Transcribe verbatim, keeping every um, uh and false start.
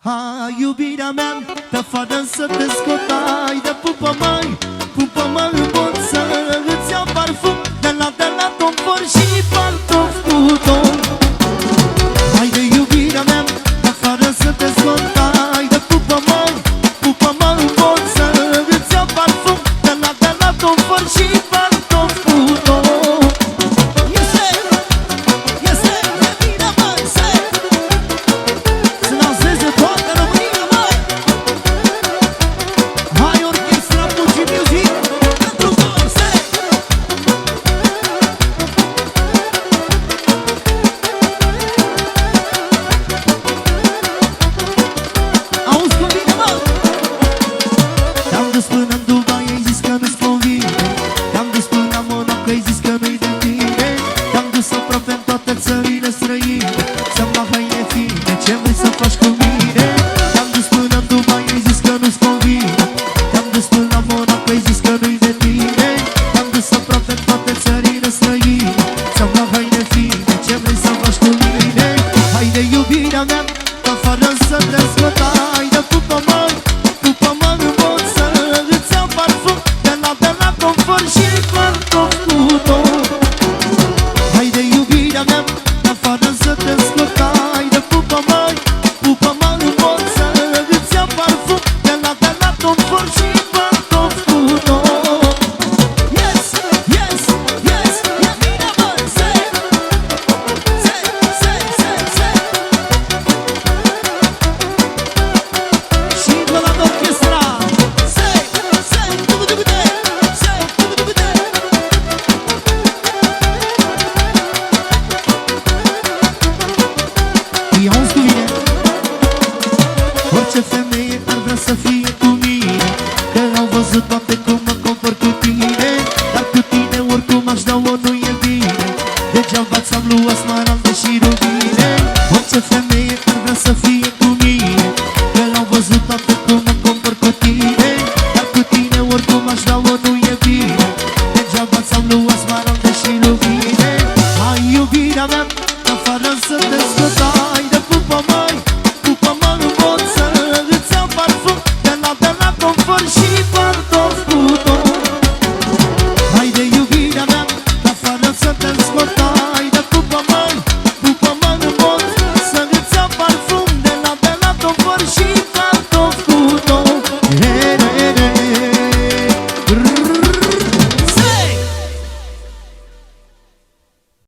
Hai, iubirea mea, te afară să te scot. Hai de pupă, mai, pupă-mă în pot să îți iau parfum de la, de la Tom Ford și pantofi cu tom. Hai de iubirea mea, te afară să te scot. Hai de pupă, mai, pupă-mă în pot să îți iau parfum de la, de la Tom Ford și pantofi cu tom. Orice femeie ar vrea să fie cu mine, că au văzut toate cum mă comport cu tine. Dar cu tine oricum aș da-o, nu e bine. Degeaba ți-am luat smaralde și rubine. Orice femeie ar vrea să fie